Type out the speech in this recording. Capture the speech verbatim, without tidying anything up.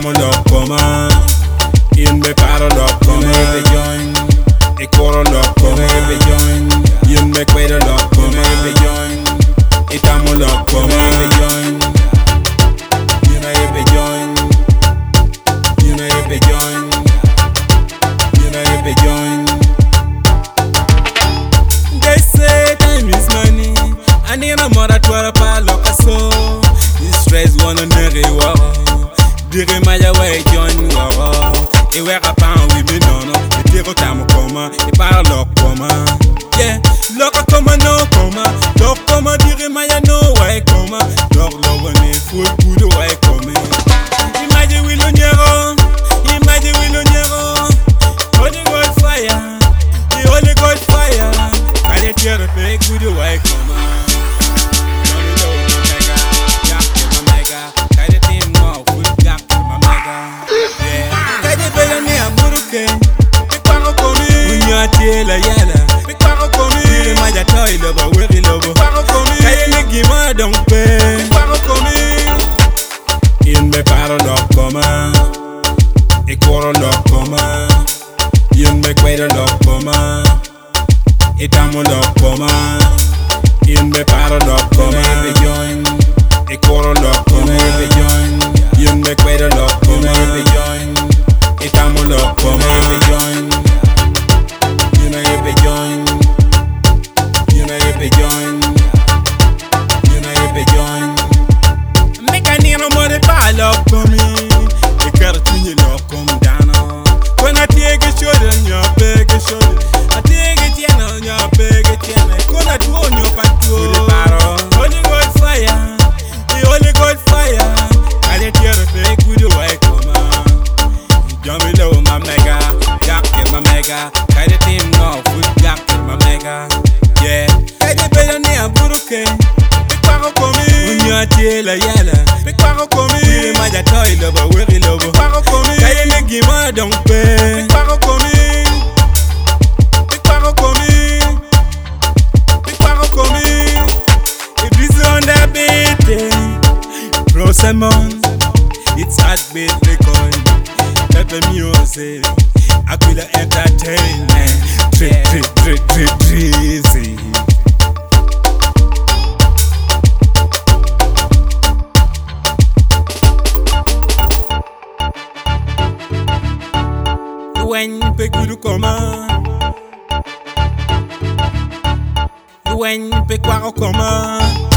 Estamos los coma. In me paro los coma. Me join. E coro los coma. Me join. In me cuero los coma. Me join. Estamos los coma. Me join. You know you be join. You know you be join. You know you be join. They say time is money. I need a mother to a palo so. This stress wanna nere waro. Dire maya way join waro. E we rapan we me no no. E tiro tamo coma. E para lo coma. Yeah, loca coma no coma. Loca coma dire maya no way coma. Loca lo one full good way coma. Imagine we lo nyero. Imagine we lo nyero. Holy God fire. The Holy God fire. I did tear the fake good way coma. La yala, me paro komi. Dile maya toy lobo, weri lobo. Paro komi. Kaye negi ma don't pay. Me paro komi. In me paro lo coma. E coro lo coma. In me cuero lo coma. E tamo lo coma. In me paro lo coma. Me join. E coro lo coma. Me join. In me cuero lo coma. Me join. E tamo lo coma. Me join. You know you be join. You know you be join. You know you be join. Make a nino more de palo for me. The cartoon lo come down. When I take a shoulder, your big shoulder. I take it in on your big tin. When I do on your patrol, the barrel. Holy God fire. The Holy God fire. I let you fake with the way come on. Jump below my mega. Jack in my mega. Kay the team no full jack in my mega. Yeah. Kay the better near Buruke. Big paro komi. Unya tiela yala. Big paro komi. Dire maja toy lobo, weri lobo. Paro komi. Kay the negi ma don't pay. Big paro komi. Big paro komi. Big paro komi. If this on the beat, Pro Simon. It's heartbeat record. Pepe music. Aquila entertainment. Trip, trip, trip, trip, easy. When you pick you come on. When you pick what come on.